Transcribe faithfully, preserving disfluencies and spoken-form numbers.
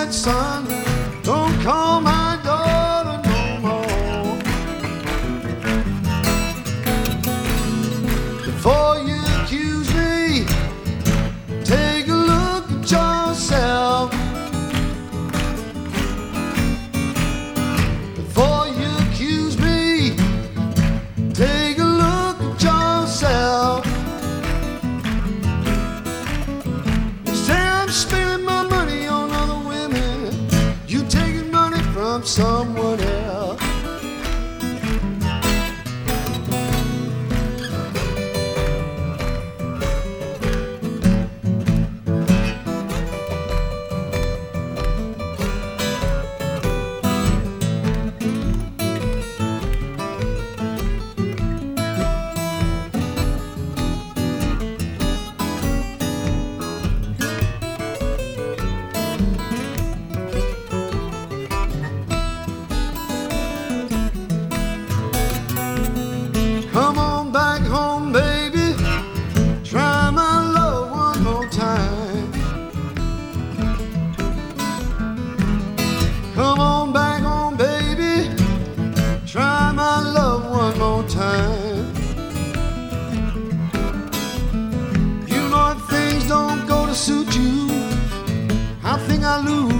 said, son, don't call my daughter no more. Before you accuse me, take a look at yourself. Before you accuse me, take a look at yourself. You say I'm spending my money on other women, you taking money from someone else. Come on back home, baby. Try my love one more time. Come on back home, baby. Try my love one more time. You know if things don't go to suit you, I think I lose